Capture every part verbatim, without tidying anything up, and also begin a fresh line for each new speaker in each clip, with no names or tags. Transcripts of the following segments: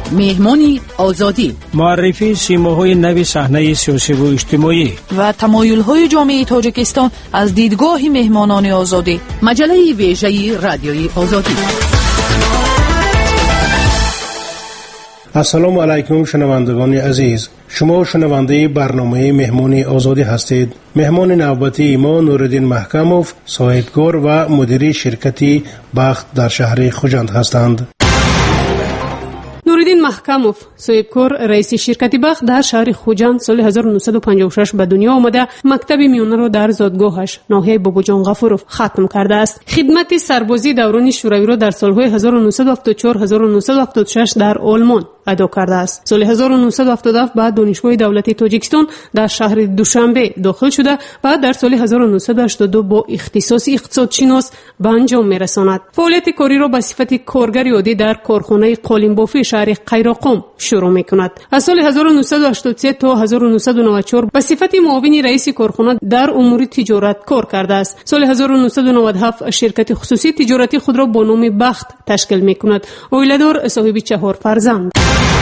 مهمان آزادی،
معرفی سیماهای نوی صحنه سیاسی و اجتماعی
و تمایل‌های جامعه تاجیکستان از دیدگاه مهمانان آزادی. مجله ویژه رادیوی آزادی.
السلام علیکم شنوندگان عزیز، شما شنونده برنامه مهمان آزادی هستید. مهمان نوبتی ما نوردین محکموف، صاحبکار و مدیر شرکتی بخت در شهر خوجند هستند.
نوردین محکموف، صاحبکار رئیس شرکت بخت در شهر خوجند سال هزار و نهصد و پنجاه و شش به دنیا آمده، مکتب میانه را در زادگاهش ناحیه باباجان غفوروف ختم کرده است. خدمت سربازی دوران شوروی را در سالهای هزار و نهصد و هفتاد و چهار تا هزار و نهصد و هفتاد و شش در آلمان ادا کرده است. سال هزار و نهصد و هفتاد و هفت بعد دانشگاه دولتی تاجیکستان در شهر دوشنبه داخل شده، بعد در سال هزار و نهصد و هشتاد و دو با اختصاص اقتصادشناس به انجام میرساند. فعالیت کاری را به صفت کارگر عادی در کارخانه قالین بافی شهر قیراقم شروع میکند. از سال هزار و نهصد و هشتاد و سه تا هزار و نهصد و نود و چهار به صفت معاون رئیس کارخانه در امور تجارت کار کرده است. سال هزار و نهصد و نود و هفت شرکت خصوصی تجارتی خود را با نام بخت تشکیل میکند. اویلدار صاحب چهار فرزند.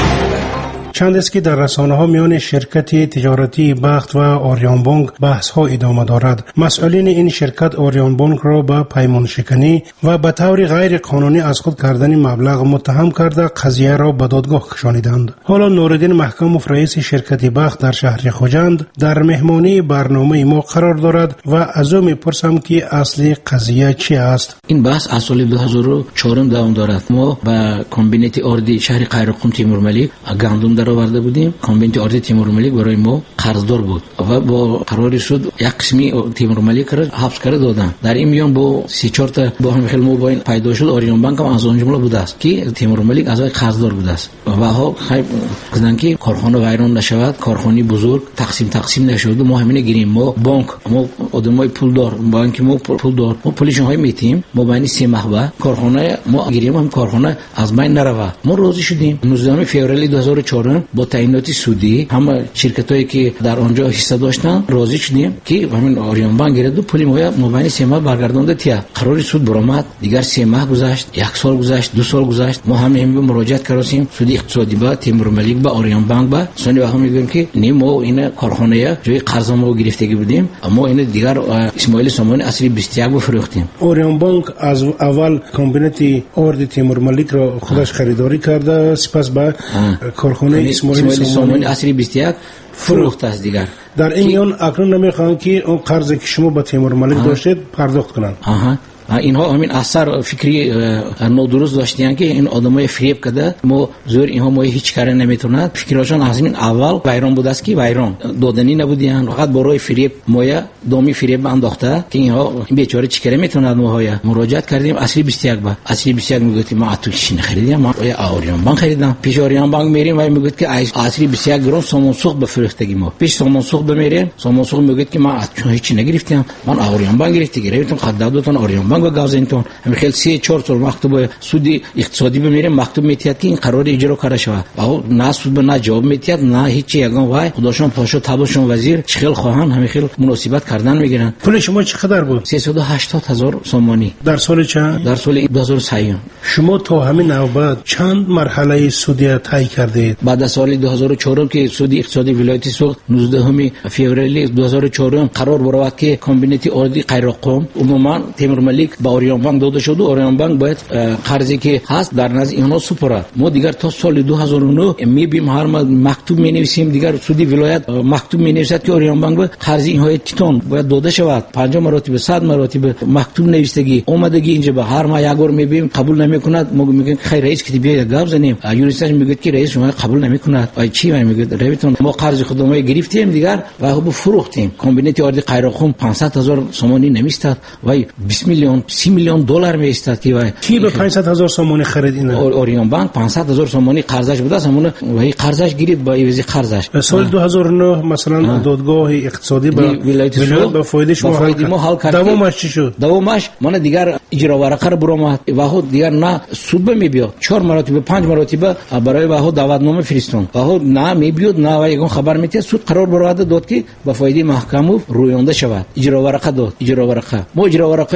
چند است که در رسانه ها میان شرکت تجارتی بخت و آریان بانک بحث ها ادامه دارد. مسئولین این شرکت آریان بانک را به پیمان شکنی و به طور غیر قانونی از خود کردن مبلغ متهم کرده قضیه را به دادگاه کشانیدند. حالا نوردین محکموف رئیس شرکت بخت در شهر خوجند در مهمانی برنامه ما قرار دارد و از او میپرسم که اصل قضیه چی است.
این بحث از سال دو هزار و چهار دوام دارد. ما با کمبینت آردی شهر قیراقم تیمور ملیک گندم در آورده بودیم. کمبینت آردی تیمور ملیک برای ما قرضدار بود و با قراری شد یک قسمی تیمور ملیک را حبس کرده دادن. در این میان با سی چهار تا با هم خیلی موبایل پیدا شد. آریان بانک هم از اون جمله بوده است که تیمور ملیک از قرضدار بوده است و ها خیلی گفتن که کارخانه ویران نشود، کارخانه بزرگ تقسیم تقسیم نشود. ما همین گیریم. ما بانک، ما آدمای پولدار، بانک ما پولدار، ما پولیشون های میتیم. ما بین سه ماه بعد کارخانه ما گیریم، هم کارخانه از بین نرود. ما راضی شدیم. نوزدهم فوریه دو هزار و چهار با تعینات سودی همه شرکتایی که در آنجا حصه داشتن راضی شدیم که همین آریان بانک گرفت و پول ما مبانی سه ماه برگردانده تیا. قرار سود برآمد. دیگر سه ماه گذشت، یک سال گذشت، دو سال گذشت. ما همه هم مراجعه کردیم سود اقتصادی با تیمور ملیک با آریان بانک با سونی وقت میگیم که نیم ما این کارخانه جای قرض ما گرفتگی بودیم، اما این دیگر اسماعیل سامانی اصلی بیست و یک بفروختیم.
آریان بانک از اول کمبینت آردی تیمور ملیک را خودش خریداری کرده، سپس به کارخانه اسماعیل
سامانی اصلی بیست و یک فروخت است. دیگر
در این میان اکنون نمیخوان که اون قرضی که شما با تیمور ملیک داشتید پرداخت کنند.
آها. اینها همین اثر فکری نادرست داشتن که این آدمای فریب کرده ما زور اینها ما هیچ کاری نمیتونند. فکرشان از این اول ویران بود است که ویران دادنی نبودیان، فقط برای فریب مایا دومی فریب انداخته که اینها بیچاره چیکاره میتونند. ما مراجعه کردیم اصلی بیست و یک با اصلی بیست و یک میگفتیم ما اتو چی نخریدیم، ما آریان بانک خریدم. پیش آریان بانک میریم و میگفت که اصلی بیست و یک گرم سامان سوخت بفروختگی. ما پیش سامان سوخت بمیریم، سامان سوخت میگفت که ما اتو هیچ نگرفتم، من آریان بانک گرفتم. گرفتم خدادتون آریان بانک گازینتون همین خیلی سه چهار سال مکتوب سودی اقتصادی بمیریم، مکتوب میتیاد که این قرار اجرا کرده شود. آها نه سود به نه جواب میتیاد نه هیچ یگان وای خداشون پاشو تابشون وزیر چخل خواهان همین خیلی مناسبت کردن میگیرن.
پول شما چقدر بود؟
سیصد و هشتاد هزار سومانی.
در سال چند؟
در سال دو هزار و سه.
شما تا همین نوبت چند مرحله سودی طی کردید؟
بعد از سال دو هزار و چهار که سودی اقتصادی ولایتی سوخت نوزدهم فوریه دو هزار و چهار قرار برآورد که کمبینت آردی قیراقم عموما تیمور ملیک با آریان بانک داده شد و آریان بانک باید قرضی که هست در نزد اینها سپرد. ما دیگر تا سال دو هزار و نه میبیم هر مکتوب مینویسیم، دیگر سودی ولایت مکتوب مینویسد که آریان بانک باید قرض اینها تیتون باید داده شود. پنجاه مراتب صد مراتب مکتوب نوشتگی اومدگی اینجا به هر ما یک بار میبیم قبول نمیکند. ما میگیم خیر رئیس که بیا گپ زنیم، یونیسش میگه که رئیس شما قبول نمیکند. آی چی میگه رویتون ما قرض خودمون گرفتیم دیگر و خب فروختیم. کمبینت آردی قیراقم پانصد هزار سومانی نمیستاد وای بیست میلیون سی میلیون دلار میستاد که وای
کی به پانصد هزار سومانی خرید اینا؟
آریان بانک پانصد هزار سومانی قرضش بوده، همون وای قرضش گرفت با عوض قرضش.
سال دو هزار و نه مثلا دادگاه اقتصادی با ولایت با فایده شما
حل کرد.
دوامش چی شد؟
دوامش من دیگر اجرا ورقه رو برآمد و خود دیگر نه سود میبیاد چهار مراتب پنج مراتب برای و دعوتنامه فرستون و نه میبیاد نه و یگان خبر میته سود قرار برآورد داد که با فایده محکمه رویانده شود. اجرا ورقه داد، اجرا ورقه ما اجرا ورقه و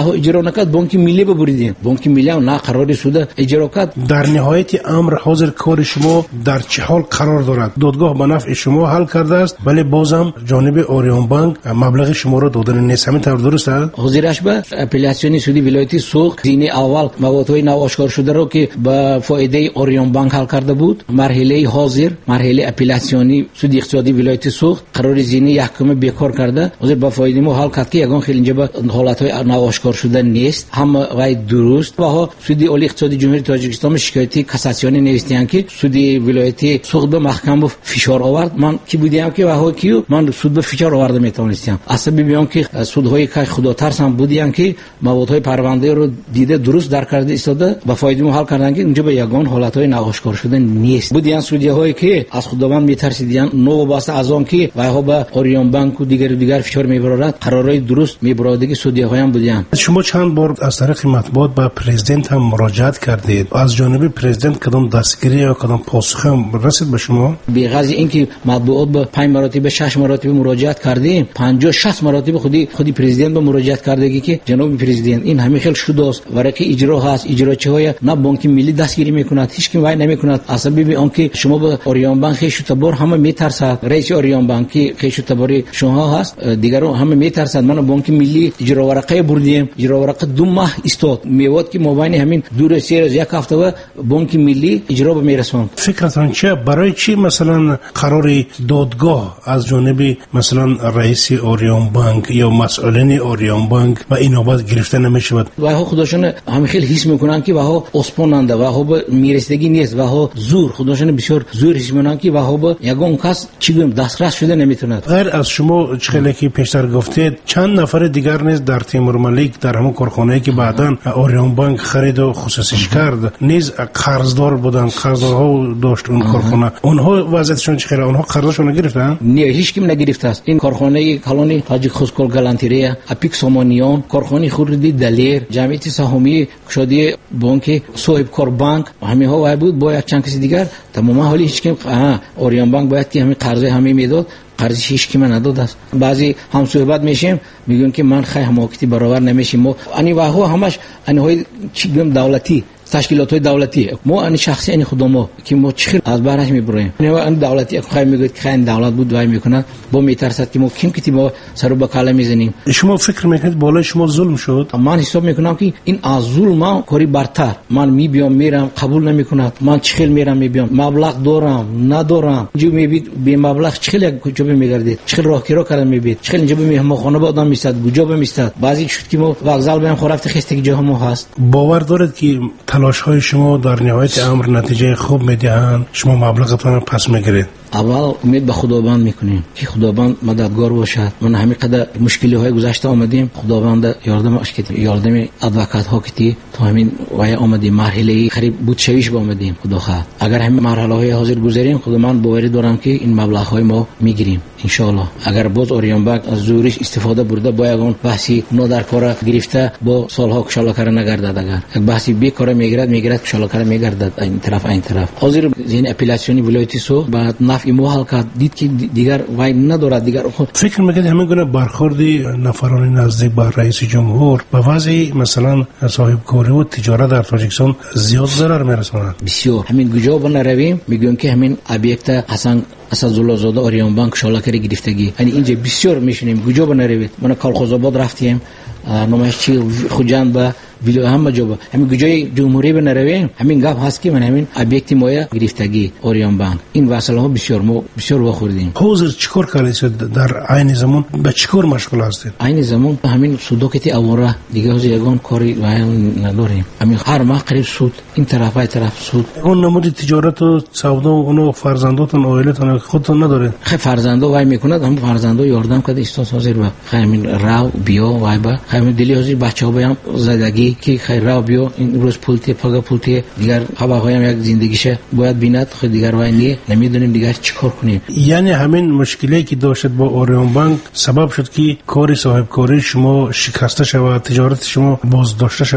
ها اجرا نکرد بانک ملی ببریدیم. بانک ملی هم نه قراری سود اجرا کرد.
در نهایت امر حاضر کار شما در چه حال قرار دارد؟ دادگاه به نفع شما حل کرده است ولی بازم جانب اوریون بانک مبلغ شما را دادن نیست. همین طور درست است؟
حاضرش به اپلیاسیون سودی ولایتی سوخت زین اول موادهای نو آشکار شده رو که با فایده اوریون بانک حل کرده بود. مرحله حاضر مرحله اپلیاسیونی سودی اقتصادی ولایتی سوخت قرار زینی یحکم بیکار کرده. حاضر با فایده ما حل کرد که یگان خیلی اینجا به حالت‌های نو آشکار شده نیست. هم وای درست و ها سودی عالی اقتصادی جمهوری تاجیکستان شکایتی کاساسیونی نوشتن که سودی ولایتی سوخت به محکمه فشار آورد. من کی بودم که واه کیو من سود به فشار آورده میتونستم. اصلا بیان که سودهای که خدا ترسم بودن که موادهای پرونده رو دیده درست در کرده ایستاده با فایده ما حل کردن که اونجا به یگان حالت‌های نو آشکار شده نیست. بودن سودی‌هایی که از خداوند میترسیدن نو واسه از آن که واه با اوریون بانک و دیگر دیگر فشار میبرد قرارای درست میبرادگی سودی‌های هم بودن.
شما چند بار از طریق مطبوعات به پرزیدنت هم مراجعت کردید. از جانب پرزیدنت کدام دستگیری یا کدام پاسخ هم رسید به شما؟
به غرض اینکه مطبوعات به پنج مراتب شش مراتب مراجعت کردیم پنجاه شصت مراتب خودی خودی پرزیدنت به مراجعت کردگی که جناب پرزیدنت این همه خیلی شده است ورقه اجرا هست اجراچه های نه بانک ملی دستگیری میکند هیچ کی وای نمیکند. اصلا ببین آنکه شما به اوریون بانک خیش تبار همه میترسد رئیس اوریون بانک خیش تباری شما هست دیگران همه میترسد. من بانک ملی اجرا ورقه بردیم اجرا ورقه دو ماه استاد میواد که مابین همین دور سیر از یک هفته و بانک ملی اجرا به میرسوند.
فکرتون چیه؟ برای چی مثلا قرار دادگاه از جانب مثلا رئیس اوریون بانک یا مسئولین اوریون بانک و اینابت گرفته نمیشود؟
و ها خودشون همه خیلی حس میکنن که وها اسپوننده و ها به میرستگی نیست و ها زور خودشون بسیار زور حس میکنن که وها به یگان کس چیگم دسترس شده نمیتوند.
غیر از شما چخیلی که پیشتر گفتید چند نفر دیگر نیز در تیمور ملیک در همون کارخانه‌ای که بعداً اوریون بانک خرید و خصوصیش کرد نیز قرضدار بودن قرضدارها داشت اون کارخانه اونها وضعیتشون چخیلی اونها قرضشون گرفتن؟
نه هیچ کی نگرفته است. این کارخانه کلانی تاجیک خوسکول گالانتریا اپیک سامانیان کارخانه خوردی دلیر جمعیت سهامی شادی بانک صاحب کار بانک همه ها وای بود با یک چند کسی دیگر تمام حالی هیچ کی اوریون بانک باید که همین قرض همه میداد قرض هیچ کی من نداد است. بعضی هم صحبت میشیم میگن که من خیلی حماقتی برابر نمیشیم ما انی واهو همش انهای چی بیم دولتی تشکیلات های دولتی ما ان شخصی ان خودمو که ما چخیر از بارش میبریم نه ان دولتی خیلی میگه که این دولت بود وای میکنه با میترسد که ما کیم کتی با سر به کاله میزنیم.
شما فکر میکنید بالای شما ظلم شد؟
من حساب میکنم که این از ظلم کاری برتر من میبیام میرم قبول نمیکنه من چخیل میرم میبیام مبلغ دارم ندارم جو میبید به مبلغ چخیل کجا میگردید چخیل راه کرا کردن میبید چخیل اینجا به مهمانخانه با آدم میستاد کجا به میستاد بعضی شد که ما وокزال بهم خورفت خسته جا هم هست.
باور دارید که تلاش های شما در نهایت امر نتیجه خوب میدهند شما مبلغتون رو پس میگیرید؟
اول امید به خداوند میکنیم که خداوند مددگار باشد. من همین قدر مشکلی های گذشته آمدیم خداوند یاردمش کردی یاردم ادوکات ها کردی تا همین وای آمدیم مرحله قریب بود شویش با آمدیم خدا خواهد. اگر همین مرحله های حاضر گذاریم خدا من باوری دارم که این مبلغ های ما میگیریم ان شاء الله. اگر باز اوریون بانک از زورش استفاده برده با یگان بحثی نو در کار گرفته با سالها کشاله کار نگردد اگر یک بحثی بیکار میگیرد میگیرد کشاله کار میگردد این طرف این طرف حاضر زین اپلیاسیونی ولایتی سو بعد نفع مو حل دید که دیگر وای ندارد دیگر خود
فکر میکنید همین گونه برخوردی نفران نزدیک با رئیس جمهور به وضع مثلا صاحب کاری و تجارت در تاجیکستان زیاد ضرر میرساند؟
بسیار همین گجا بنا رویم میگن که همین ابیکت حسن اسدالله زاده اوریون بانک شالاکری گرفتگی یعنی اینجا بسیار میشنیم گجا بنا روید. من کالخوزآباد رفتیم نمایش چی خوجان با ویلو همه جا همین گجای جمهوری به نرویم همین گپ هست که من همین ابیکتی مایا گرفتگی اوریون بانک این واسطه ها بسیار ما بسیار واخوردیم.
حاضر چیکار کردید در عین زمان به چیکار مشغول هستید؟
عین زمان همین سوداکتی اوره دیگه از یگان کاری نداریم همین هر ماه قریب سود این طرف های طرف سود.
اون نمود تجارت و سودا و اونو فرزنداتون عائلتون خودتون ندارید؟
خیلی فرزندا وای میکنند هم فرزندا یاردم کرده استاد حاضر با همین راو بیا وای با همین دلی حاضر بچه‌ها بیام زدگی که خیر را بیا این روز پولتی پگا پولتی دیگر هواهایم یک زندگیشه باید بیند خود دیگر وای نیه نمیدونیم دیگر چیکار کنیم.
یعنی همین مشکلی که داشت با اوریون بانک سبب شد که کاری صاحب کاری شما شکسته شود تجارت شما باز داشته شود؟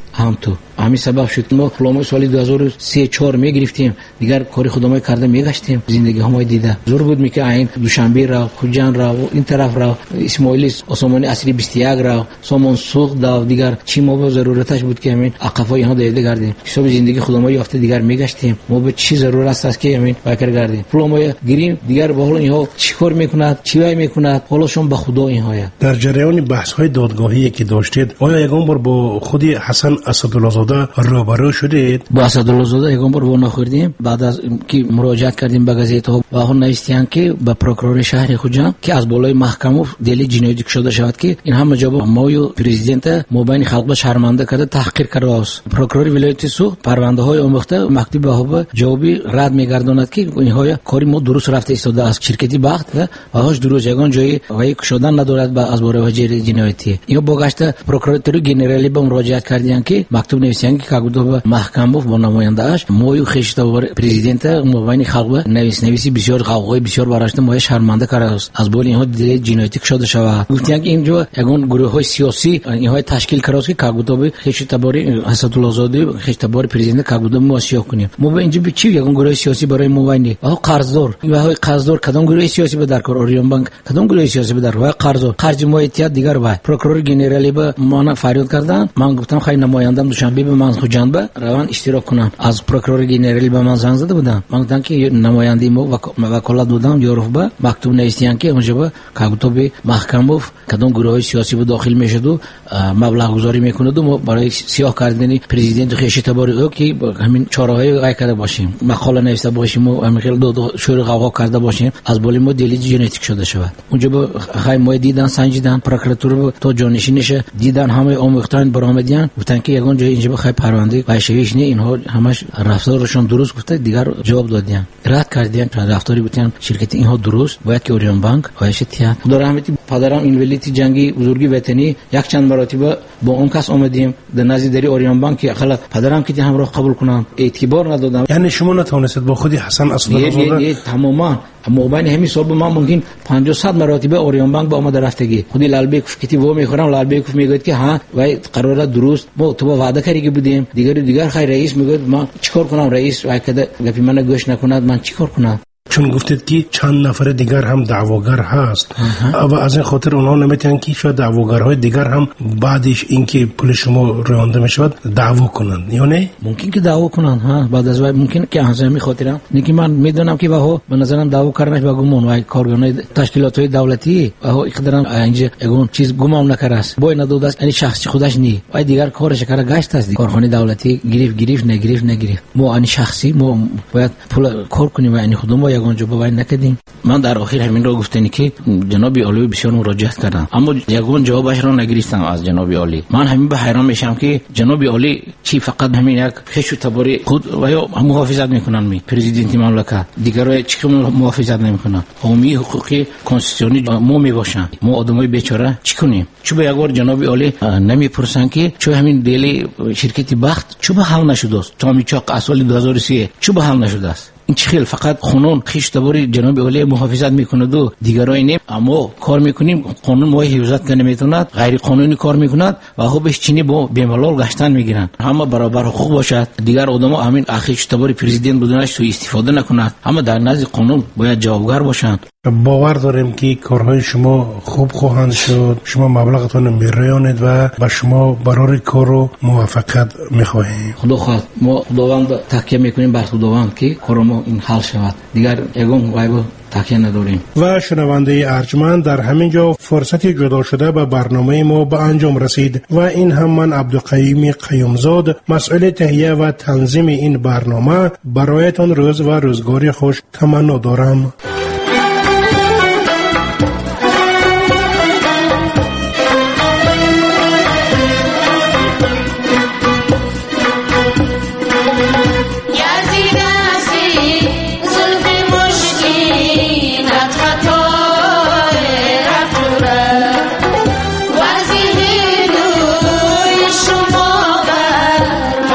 هم تو همین سبب شد که ما پلان‌های سال دو هزار و سه چهار میگرفتیم، دیگر کاری خودمون کرده میگشتیم، زندگی هم دیده زور بود میگه این دوشنبه را خوجان را این طرف را اسماعیل عثمانی اصلی بیست و یک را سامان سوق دا دیگر چی ما به ضرورتش بود که همین عقفای ها دیده کردیم، حساب زندگی خودمون یافته دیگر میگشتیم، ما به چی ضرورت است که همین فکر کردیم پلان‌های گیریم دیگر با حال اینها چیکار میکنند چی میکنند حالشون به خدا اینها.
در جریان بحث های دادگاهی که داشتید آیا یگان بار با خود حسن اسدالله زاده روبرو شدید؟
با اسدالله زاده یگان بار ونا خوردیم، بعد از که مراجعه کردیم به گازیت ها و اون نوشتن که به پروکرور شهر خوجان که از بالای محکمه دلیل جنایی شده شود که این هم جواب ما و پرزیدنت مبین خلق شرمنده کرده تحقیر کرده است. پروکرور ولایت سوخت پرونده های آموخته مکتوب به جوابی رد میگرداند که اینها کاری ما درست رفته ایستاده است، شرکتی بخت و هاش درست یگان جایی وای شدن ندارد با از باره وجه جنایتی. یا باگشته پروکراتوری گنرالی به مراجعه کردند که مکتوب نوشتن که کاغذ به محکمه و نماینده اش موی خشتوار پرزیدنت مبین خلق نویس نویسی بسیار قوقای بسیار براشته ما شرمنده کرده است از بول اینها دلیل جنایتی شده شود. گفتند که اینجا یگان گروه های سیاسی اینها تشکیل کرده است که کاغذ به خشتوار اسدالله زاده خشتوار پرزیدنت کاغذ موسیو کنیم. ما به اینجا چی یگان گروه سیاسی برای مبین آ قرضدار و های قرضدار کدام گروه سیاسی به درکار اوریون بانک کدام گروه سیاسی به درکار قرضدار خرج ما اتحاد دیگر وای پروکرور گنرالی به ما فریاد کردن، من گفتم خیلی نمایندم دوشنبه به من خوجان به روان اشتراک کنم. از پروکرور گنرالی به من زنگ زده بودن، من گفتم که نمایندی ما وکالت دادم یورف به مکتوب نوشتن که اونجا به کاغذ محکمه کدام گروه سیاسی به داخل میشد و مبلغ گذاری میکنه و ما برای سیاه کردن پرزیدنت خیشت باری او که همین چهارهای رای کرده باشیم، مقاله نوشته باشیم و همین خیلی دو شور قوا کرده باشیم از بالی ما دلیل جنایتی شده شود. اونجا به خیلی ما دیدن سنجیدن پروکراتور تو جانشینش دیدن همه آموختن برآمدیان گفتن که یگان جای اینجا بخای پرونده وایشویش نه اینها همش رفتارشون درست گفته دیگر جواب دادن رد کردن رفتاری بودن شرکت اینها درست باید که اوریون بانک وایش تیان خدا رحمتی پدرم این ولیتی جنگی بزرگی وطنی یک چند مرتبه با اون کس اومدیم در نزدیکی اوریون بانک که خلا پدرم که همراه قبول کنم اعتبار ندادم.
یعنی شما نتونستید با خودی حسن اسدالله زاده
تماما موبایل همین صاحب ما ممکن پنجاه صد مرتبه اوریون بانک با اومد رفتگی خودی لالبیکوف کتی و میخورم لالبیکوف میگه که ها وای قراره درست ما تو وعده کردی بودیم دیگر دیگر خیر رئیس میگه ما چیکار کنم رئیس وای کده گپی من گوش نکند من چیکار کنم
چون گفتید که چند نفر دیگر هم دعواگر هست و از این خاطر اونها نمیتونن که شاید دعواگرهای دیگر هم بعدش اینکه پول شما رانده میشود دعوا کنن یا نه
ممکن که دعوا کنن ها بعد از وقت ممکن که از همین خاطرم نگی من میدونم که بها به نظرم دعوا کردنش با گمان و کارگران تشکیلات دولتی و اقدرام اینجا اون چیز گمان نکرده است بای نداده است یعنی شخصی خودش نی و دیگر کارش کرده گشت است کارخانه دولتی گریف گریف نگریف نگریف ما ان شخصی ما باید پول کار کنیم و یعنی خودمون اونجا باید نکردیم. من در آخر همین رو گفتنی که جناب عالی بسیار مراجعه کردم اما یگان جوابش را نگرفتم از جناب عالی. من همین به حیران میشم که جناب عالی چی فقط همین یک خشو تباری خود و یا محافظت میکنن می پرزیدنت مملکت دیگر چی محافظت نمیکنن قومی حقوقی کنستیتوشنی ما میباشن ما آدمای بیچاره چی کنیم چون به یگار جناب عالی نمیپرسن که چون همین دلی شرکتی بخت چون به حل نشده است تا میچاق سال دو هزار و سه چون به حل نشده است این چخیل فقط قانون خشتباری جناب عالی محافظت میکنه دو دیگرای نیم اما کار میکنیم قانون ما حفاظت کنه میتوند غیر قانونی کار میکند و خوبش چینی با بیملال گشتن میگیرن همه برابر حقوق باشد دیگر آدما همین خشتباری پرزیدنت بودنش تو استفاده نکنند اما در نزد قانون باید جوابگر باشند.
باور داریم که کارهای شما خوب خواهند شد شما مبلغتون میرانید و با شما برای کارو موفقیت میخواهیم.
خدا خواهد ما خداوند تکیه میکنیم بر خداوند که کارمون این حل شود دیگر یگان غیب تکیه نداریم. و
شنونده ارجمند در همین جا فرصتی جدا شده به برنامه ما به انجام رسید و این هم من عبدالقیوم قیومزاد مسئول تهیه و تنظیم این برنامه برایتان روز و روزگاری خوش تمنا دارم.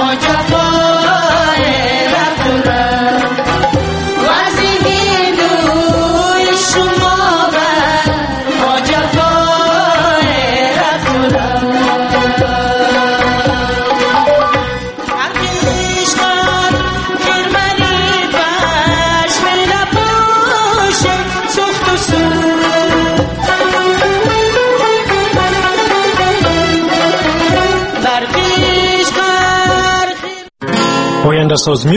Wazihinu اساس